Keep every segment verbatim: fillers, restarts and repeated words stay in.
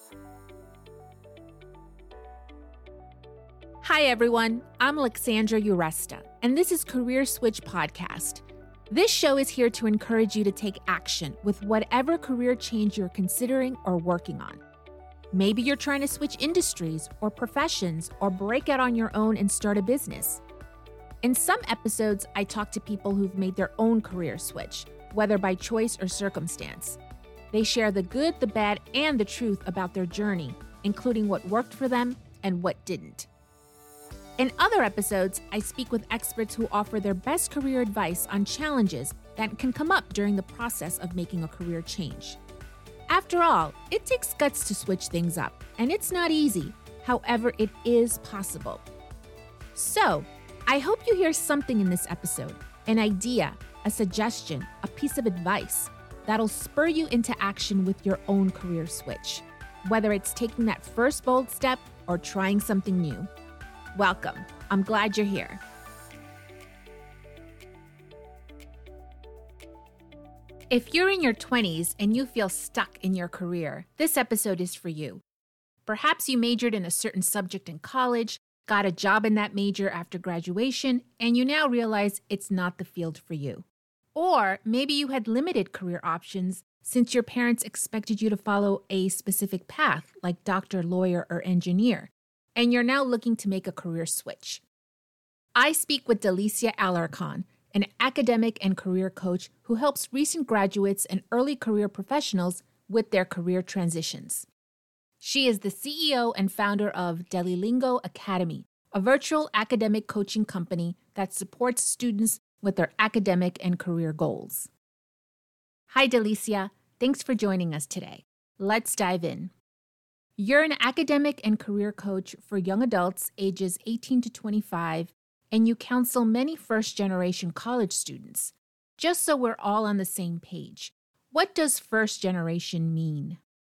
Hi, everyone. I'm Alexandra Uresta, and this is Career Switch Podcast. This show is here to encourage you to take action with whatever career change you're considering or working on. Maybe you're trying to switch industries or professions or break out on your own and start a business. In some episodes, I talk to people who've made their own career switch, whether by choice or circumstance. They share the good, the bad, and the truth about their journey, including what worked for them and what didn't. In other episodes, I speak with experts who offer their best career advice on challenges that can come up during the process of making a career change. After all, it takes guts to switch things up, and it's not easy. However, it is possible. So, I hope you hear something in this episode, an idea, a suggestion, a piece of advice that'll spur you into action with your own career switch, whether it's taking that first bold step or trying something new. Welcome. I'm glad you're here. If you're in your twenties and you feel stuck in your career, this episode is for you. Perhaps you majored in a certain subject in college, got a job in that major after graduation, and you now realize it's not the field for you. Or maybe you had limited career options since your parents expected you to follow a specific path like doctor, lawyer, or engineer, and you're now looking to make a career switch. I speak with Delicia Alarcon, an academic and career coach who helps recent graduates and early career professionals with their career transitions. She is the C E O and founder of Delilingo Academy, a virtual academic coaching company that supports students with their academic and career goals. Hi, Delicia. Thanks for joining us today. Let's dive in. You're an academic and career coach for young adults ages eighteen to twenty-five, and you counsel many first-generation college students. Just so we're all on the same page, what does first generation mean?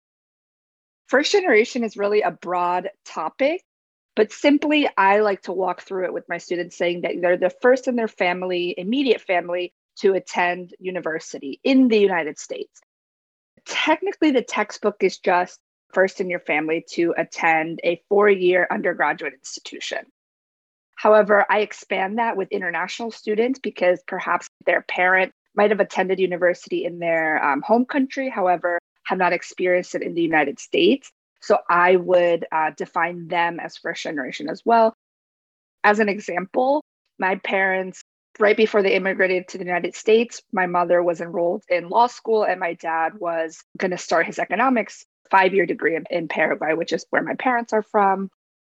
First generation is really a broad topic, but simply I like to walk through it with my students saying that they're the first in their family, immediate family, to attend university in the United States. Technically, the textbook is just first in your family to attend a four-year undergraduate institution. However, I expand that with international students because perhaps their parent might have attended university in their um, home country, however, have not experienced it in the United States. So I would uh, define them as first generation as well. As an example, my parents, right before they immigrated to the United States, my mother was enrolled in law school and my dad was going to start his economics five-year degree in, in Paraguay, which is where my parents are from.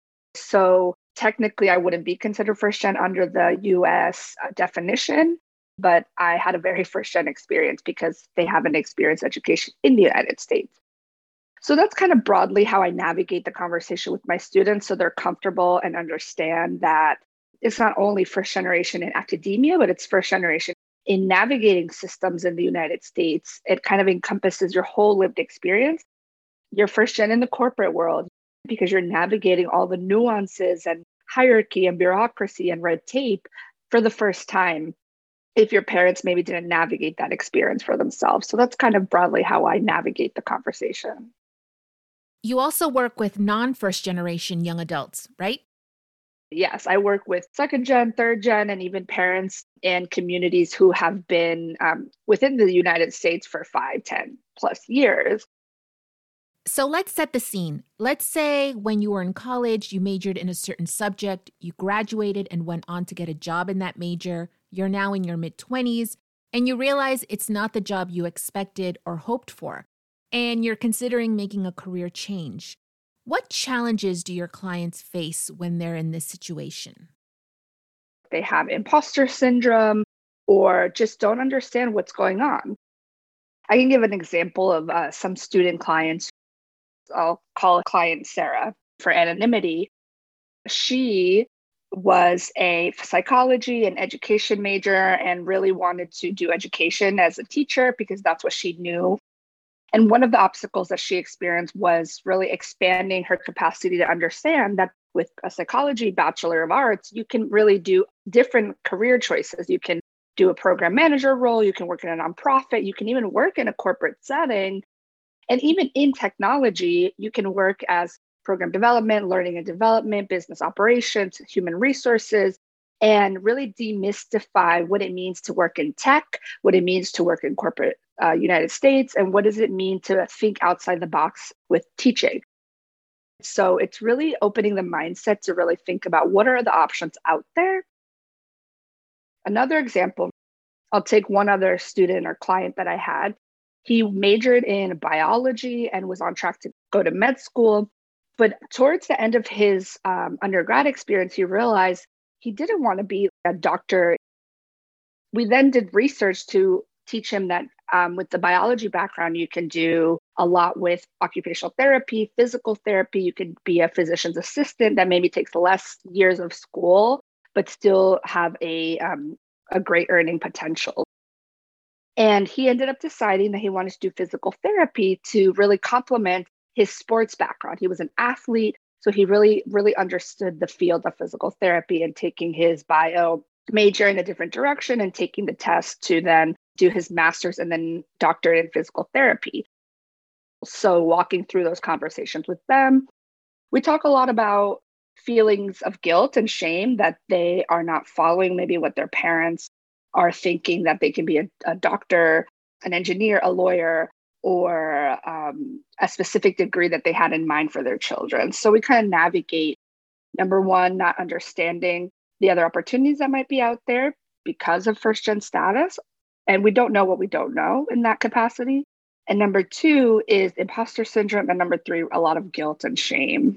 So technically, I wouldn't be considered first-gen under the U S uh, definition, but I had a very first-gen experience because they haven't experienced education in the United States. So that's kind of broadly how I navigate the conversation with my students so they're comfortable and understand that it's not only first generation in academia, but it's first generation in navigating systems in the United States. It kind of encompasses your whole lived experience. You're first gen in the corporate world because you're navigating all the nuances and hierarchy and bureaucracy and red tape for the first time if your parents maybe didn't navigate that experience for themselves. So that's kind of broadly how I navigate the conversation. You also work with non-first generation young adults, right? Yes, I work with second gen, third gen, and even parents and communities who have been um, within the United States for five, ten plus years. So let's set the scene. Let's say when you were in college, you majored in a certain subject, you graduated and went on to get a job in that major. You're now in your mid-twenties, and you realize it's not the job you expected or hoped for, and you're considering making a career change. What challenges do your clients face when they're in this situation? They have imposter syndrome or just don't understand what's going on. I can give an example of uh, some student clients. I'll call a client Sarah for anonymity. She was a psychology and education major and really wanted to do education as a teacher because that's what she knew. And one of the obstacles that she experienced was really expanding her capacity to understand that with a psychology Bachelor of Arts, you can really do different career choices. You can do a program manager role, you can work in a nonprofit, you can even work in a corporate setting. And even in technology, you can work as program development, learning and development, business operations, human resources, and really demystify what it means to work in tech, what it means to work in corporate uh, United States, and what does it mean to think outside the box with teaching. So it's really opening the mindset to really think about what are the options out there. Another example, I'll take one other student or client that I had. He majored in biology and was on track to go to med school. But towards the end of his um, undergrad experience, he realized he didn't want to be a doctor. We then did research to teach him that um, with the biology background, you can do a lot with occupational therapy, physical therapy. You could be a physician's assistant that maybe takes less years of school, but still have a, um, a great earning potential. And he ended up deciding that he wanted to do physical therapy to really complement his sports background. He was an athlete, so he really, really understood the field of physical therapy, and taking his bio major in a different direction and taking the test to then do his master's and then doctorate in physical therapy. So walking through those conversations with them, we talk a lot about feelings of guilt and shame that they are not following maybe what their parents are thinking, that they can be a, a doctor, an engineer, a lawyer, or um, a specific degree that they had in mind for their children. So we kind of navigate, number one, not understanding the other opportunities that might be out there because of first-gen status. And we don't know what we don't know in that capacity. And number two is imposter syndrome. And number three, a lot of guilt and shame.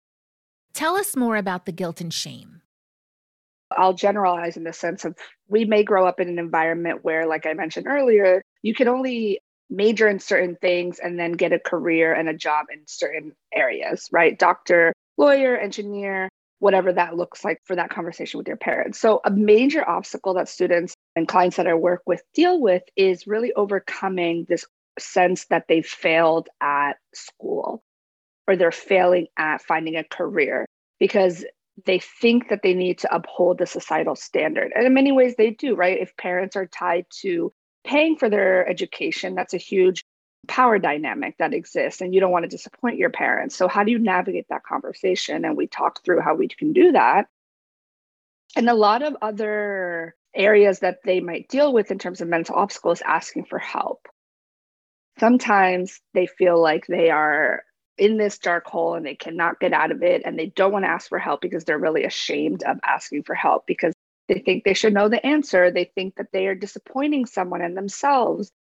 Tell us more about the guilt and shame. I'll generalize in the sense of we may grow up in an environment where, like I mentioned earlier, you can only major in certain things and then get a career and a job in certain areas, right? Doctor, lawyer, engineer, whatever that looks like for that conversation with your parents. So a major obstacle that students and clients that I work with deal with is really overcoming this sense that they've failed at school or they're failing at finding a career because they think that they need to uphold the societal standard. And in many ways they do, right? If parents are tied to paying for their education, that's a huge power dynamic that exists, and you don't want to disappoint your parents. So how do you navigate that conversation? And we talk through how we can do that. And a lot of other areas that they might deal with in terms of mental obstacles, asking for help. Sometimes they feel like they are in this dark hole and they cannot get out of it, and they don't want to ask for help because they're really ashamed of asking for help because they think they should know the answer. They think that they are disappointing someone and themselves.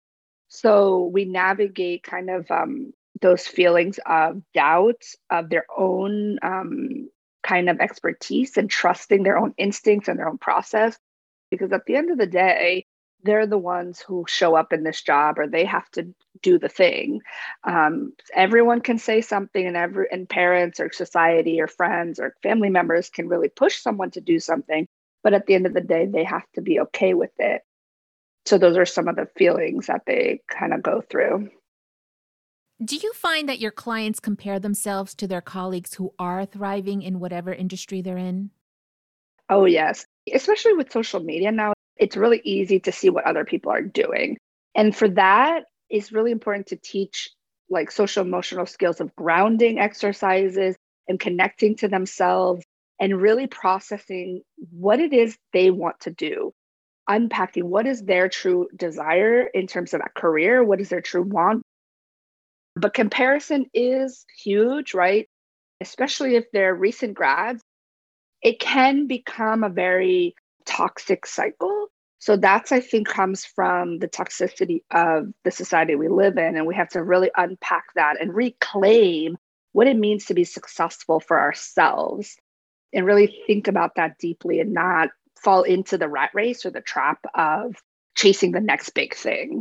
So we navigate kind of um, those feelings of doubt of their own um, kind of expertise and trusting their own instincts and their own process. Because at the end of the day, they're the ones who show up in this job, or they have to do the thing. Um, everyone can say something, and every and parents or society or friends or family members can really push someone to do something. But at the end of the day, they have to be okay with it. So those are some of the feelings that they kind of go through. Do you find that your clients compare themselves to their colleagues who are thriving in whatever industry they're in? Oh, yes. Especially with social media now, it's really easy to see what other people are doing. And for that, it's really important to teach like social emotional skills of grounding exercises and connecting to themselves and really processing what it is they want to do. Unpacking what is their true desire in terms of a career, what is their true want. But comparison is huge, right? Especially if they're recent grads, it can become a very toxic cycle. So that's, I think, comes from the toxicity of the society we live in. And we have to really unpack that and reclaim what it means to be successful for ourselves and really think about that deeply and not fall into the rat race or the trap of chasing the next big thing.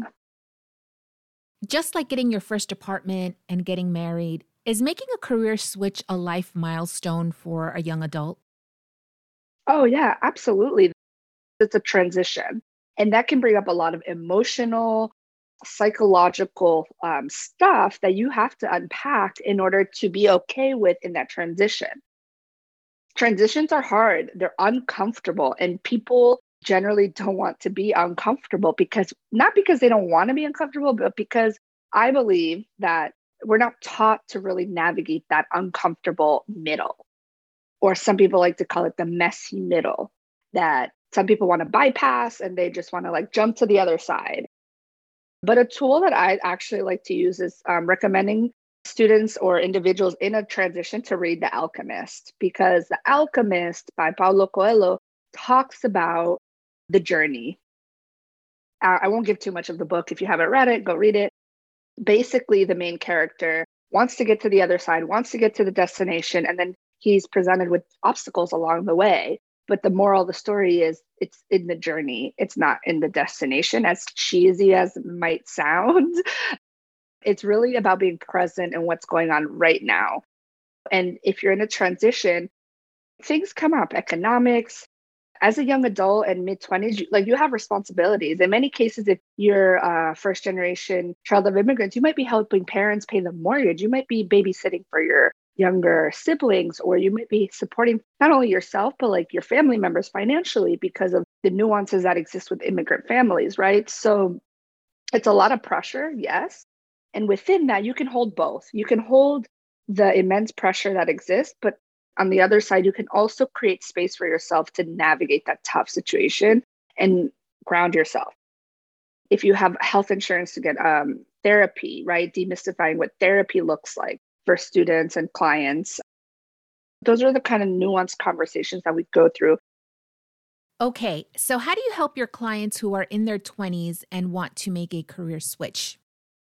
Just like getting your first apartment and getting married, is making a career switch a life milestone for a young adult? Oh, yeah, absolutely. It's a transition. And that can bring up a lot of emotional, psychological um, stuff that you have to unpack in order to be okay with in that transition. Transitions are hard. They're uncomfortable, and people generally don't want to be uncomfortable because not because they don't want to be uncomfortable, but because I believe that we're not taught to really navigate that uncomfortable middle, or some people like to call it the messy middle, that some people want to bypass and they just want to like jump to the other side. But a tool that I actually like to use is um, recommending students or individuals in a transition to read The Alchemist, because The Alchemist by Paulo Coelho talks about the journey. Uh, I won't give too much of the book. If you haven't read it, go read it. Basically, the main character wants to get to the other side, wants to get to the destination, and then he's presented with obstacles along the way. But the moral of the story is it's in the journey. It's not in the destination, as cheesy as it might sound. It's really about being present in what's going on right now. And if you're in a transition, things come up, economics. As a young adult and mid twenties, like you have responsibilities. In many cases, if you're a first generation child of immigrants, you might be helping parents pay the mortgage. You might be babysitting for your younger siblings, or you might be supporting not only yourself, but like your family members financially because of the nuances that exist with immigrant families, right? So it's a lot of pressure, yes. And within that, you can hold both. You can hold the immense pressure that exists, but on the other side, you can also create space for yourself to navigate that tough situation and ground yourself. If you have health insurance, to get um, therapy, right? Demystifying what therapy looks like for students and clients. Those are the kind of nuanced conversations that we go through. Okay, so how do you help your clients who are in their twenties and want to make a career switch?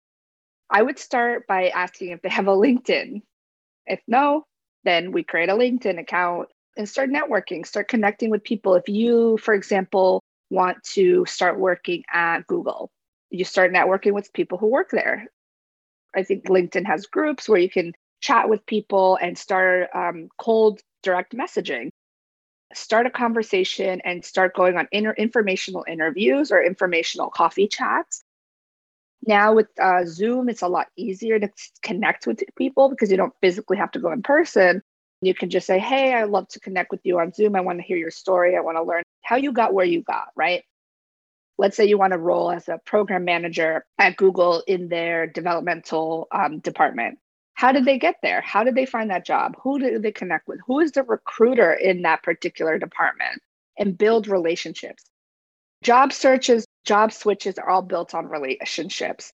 I would start by asking if they have a LinkedIn. If no, then we create a LinkedIn account and start networking, start connecting with people. If you, for example, want to start working at Google, you start networking with people who work there. I think LinkedIn has groups where you can chat with people and start um, cold direct messaging. Start a conversation and start going on inter- informational interviews or informational coffee chats. Now with uh, Zoom, it's a lot easier to connect with people because you don't physically have to go in person. You can just say, hey, I'd love to connect with you on Zoom. I want to hear your story. I want to learn how you got where you got, right? Let's say you want to roll as a program manager at Google in their developmental um, department. How did they get there? How did they find that job? Who did they connect with? Who is the recruiter in that particular department? And build relationships. Job searches, job switches are all built on relationships.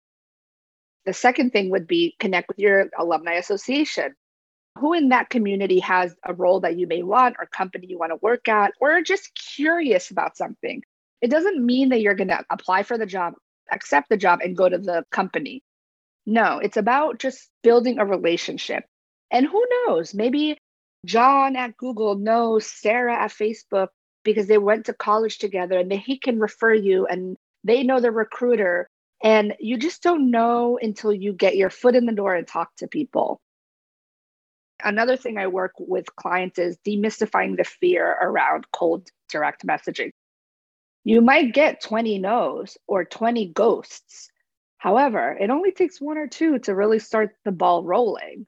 The second thing would be connect with your alumni association. Who in that community has a role that you may want, or company you want to work at, or just curious about something? It doesn't mean that you're going to apply for the job, accept the job, and go to the company. No, it's about just building a relationship. And who knows, maybe John at Google knows Sarah at Facebook because they went to college together, and he can refer you, and they know the recruiter. And you just don't know until you get your foot in the door and talk to people. Another thing I work with clients is demystifying the fear around cold direct messaging. You might get twenty no's or twenty ghosts. However, it only takes one or two to really start the ball rolling.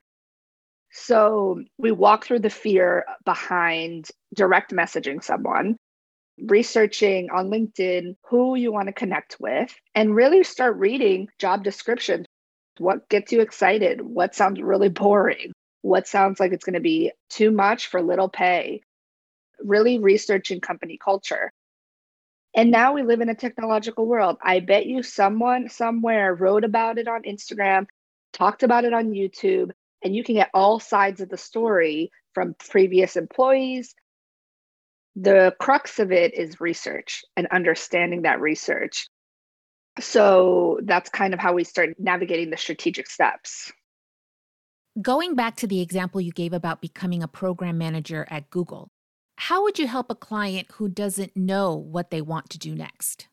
So we walk through the fear behind direct messaging someone, researching on LinkedIn who you want to connect with, and really start reading job descriptions. What gets you excited? What sounds really boring? What sounds like it's going to be too much for little pay? Really researching company culture. And now we live in a technological world. I bet you someone somewhere wrote about it on Instagram, talked about it on YouTube, and you can get all sides of the story from previous employees. The crux of it is research and understanding that research. So that's kind of how we start navigating the strategic steps. Going back to the example you gave about becoming a program manager at Google, how would you help a client who doesn't know what they want to do next?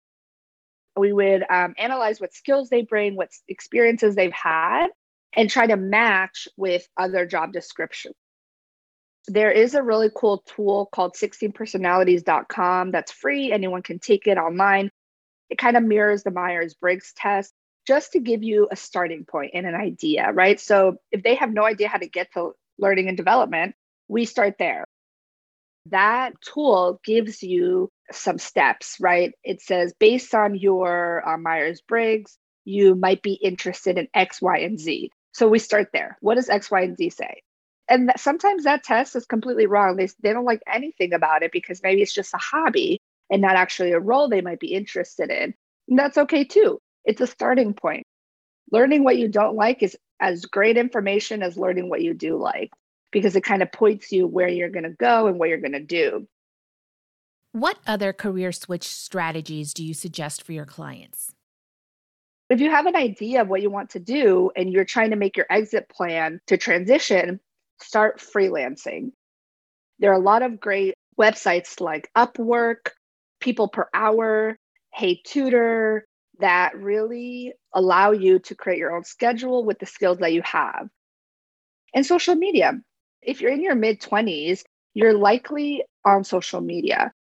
We would um, analyze what skills they bring, what experiences they've had, and try to match with other job descriptions. There is a really cool tool called sixteen personalities dot com that's free. Anyone can take it online. It kind of mirrors the Myers-Briggs test, just to give you a starting point and an idea, right? So if they have no idea how to get to learning and development, we start there. That tool gives you some steps, right? It says based on your uh, Myers-Briggs, you might be interested in X, Y, and Z. So we start there. What does X, Y, and Z say? And that, sometimes that test is completely wrong. They, they don't like anything about it because maybe it's just a hobby and not actually a role they might be interested in. And that's okay too. It's a starting point. Learning what you don't like is as great information as learning what you do like, because it kind of points you where you're going to go and what you're going to do. What other career switch strategies do you suggest for your clients? If you have an idea of what you want to do and you're trying to make your exit plan to transition, start freelancing. There are a lot of great websites like Upwork, People Per Hour, Hey Tutor, that really allow you to create your own schedule with the skills that you have. And social media. If you're in your mid-twenties, you're likely on social media.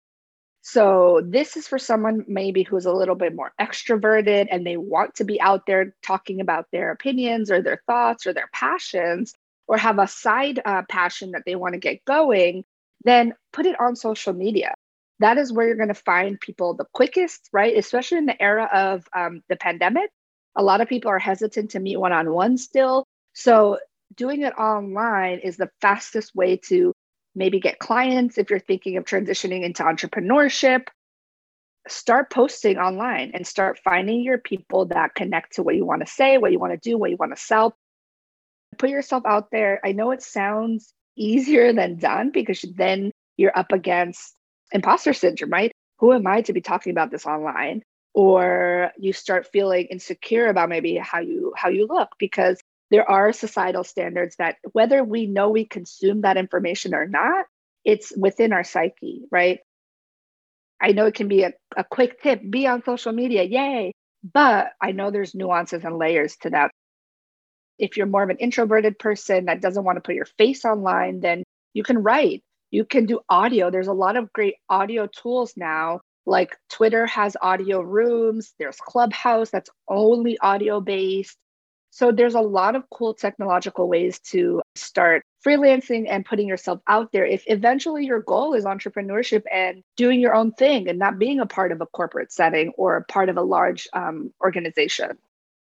So this is for someone maybe who's a little bit more extroverted and they want to be out there talking about their opinions or their thoughts or their passions, or have a side uh, passion that they want to get going, then put it on social media. That is where you're going to find people the quickest, right? Especially in the era of um, the pandemic. A lot of people are hesitant to meet one-on-one still. So doing it online is the fastest way to maybe get clients. If you're thinking of transitioning into entrepreneurship, start posting online and start finding your people that connect to what you want to say, what you want to do, what you want to sell. Put yourself out there. I know it sounds easier than done because then you're up against imposter syndrome, right? Who am I to be talking about this online? Or you start feeling insecure about maybe how you how you look, because there are societal standards that whether we know we consume that information or not, it's within our psyche, right? I know it can be a, a quick tip, be on social media, yay. But I know there's nuances and layers to that. If you're more of an introverted person that doesn't want to put your face online, then you can write, you can do audio. There's a lot of great audio tools now, like Twitter has audio rooms, there's Clubhouse that's only audio based. So there's a lot of cool technological ways to start freelancing and putting yourself out there if eventually your goal is entrepreneurship and doing your own thing and not being a part of a corporate setting or a part of a large um, organization.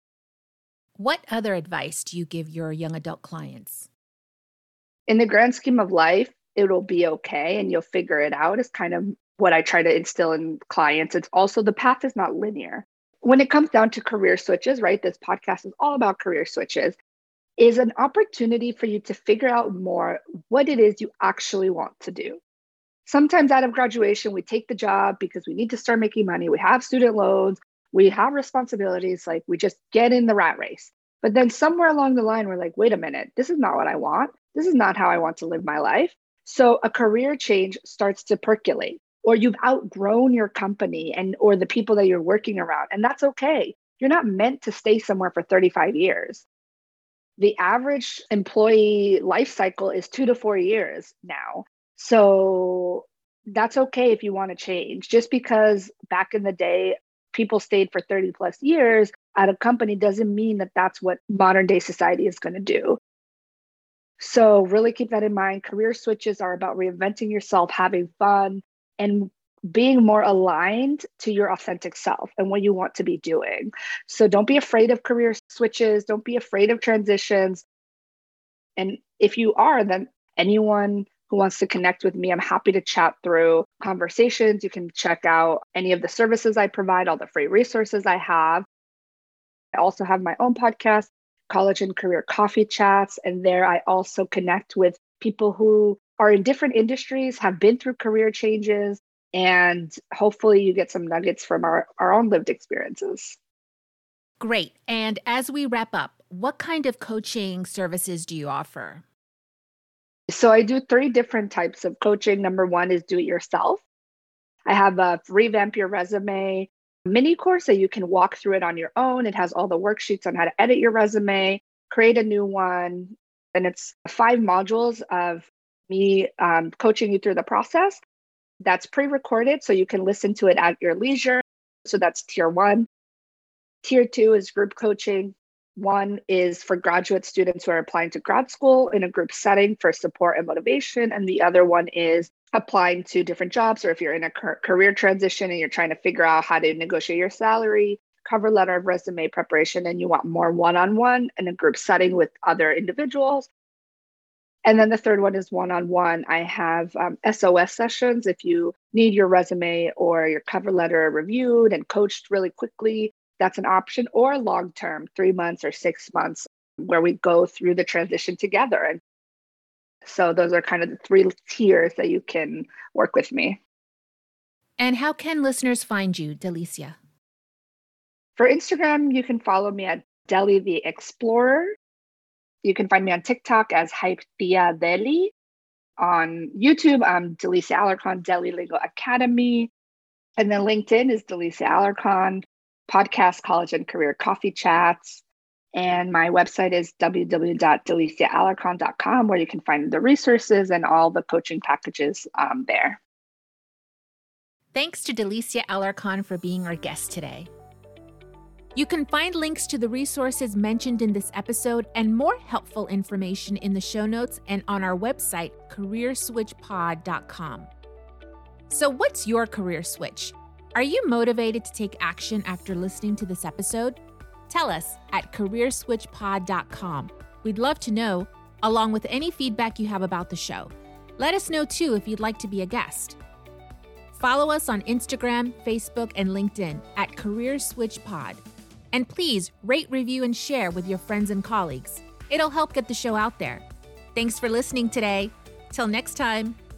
What other advice do you give your young adult clients? In the grand scheme of life, it'll be okay and you'll figure it out is kind of what I try to instill in clients. It's also the path is not linear. When it comes down to career switches, right? This podcast is all about career switches, is an opportunity for you to figure out more what it is you actually want to do. Sometimes out of graduation, we take the job because we need to start making money. We have student loans, we have responsibilities, like we just get in the rat race. But then somewhere along the line, we're like, wait a minute, this is not what I want. This is not how I want to live my life. So a career change starts to percolate. Or you've outgrown your company and or the people that you're working around. And that's okay. You're not meant to stay somewhere for thirty-five years. The average employee life cycle is two to four years now. So that's okay if you want to change. Just because back in the day, people stayed for thirty plus years at a company doesn't mean that that's what modern day society is going to do. So really keep that in mind. Career switches are about reinventing yourself, having fun, and being more aligned to your authentic self and what you want to be doing. So don't be afraid of career switches. Don't be afraid of transitions. And if you are, then anyone who wants to connect with me, I'm happy to chat through conversations. You can check out any of the services I provide, all the free resources I have. I also have my own podcast, College and Career Coffee Chats. And there I also connect with people who are in different industries, have been through career changes, and hopefully you get some nuggets from our, our own lived experiences. Great. And as we wrap up, what kind of coaching services do you offer? So I do three different types of coaching. Number one is do it yourself. I have a Revamp Your Resume mini course that you can walk through it on your own. It has all the worksheets on how to edit your resume, create a new one. And it's five modules of me um, coaching you through the process. That's pre-recorded, so you can listen to it at your leisure. So that's tier one. Tier two is group coaching. One is for graduate students who are applying to grad school in a group setting for support and motivation. And the other one is applying to different jobs, or if you're in a career transition and you're trying to figure out how to negotiate your salary, cover letter, resume preparation, and you want more one-on-one in a group setting with other individuals. And then the third one is one-on-one. I have um, S O S sessions if you need your resume or your cover letter reviewed and coached really quickly. That's an option, or long-term, three months or six months, where we go through the transition together. And so those are kind of the three tiers that you can work with me. And how can listeners find you, Delicia? For Instagram, you can follow me at Deli the Explorer. You can find me on TikTok as Hype Tia Deli. On YouTube, I'm Delicia Alarcon, Deli Lingo Academy. And then LinkedIn is Delicia Alarcon, podcast, college and career coffee chats. And my website is w w w dot delicia alarcon dot com, where you can find the resources and all the coaching packages um, there. Thanks to Delicia Alarcon for being our guest today. You can find links to the resources mentioned in this episode and more helpful information in the show notes and on our website, career switch pod dot com. So what's your career switch? Are you motivated to take action after listening to this episode? Tell us at career switch pod dot com. We'd love to know, along with any feedback you have about the show. Let us know too if you'd like to be a guest. Follow us on Instagram, Facebook, and LinkedIn at Career Switch Pod. And please rate, review, and share with your friends and colleagues. It'll help get the show out there. Thanks for listening today. Till next time.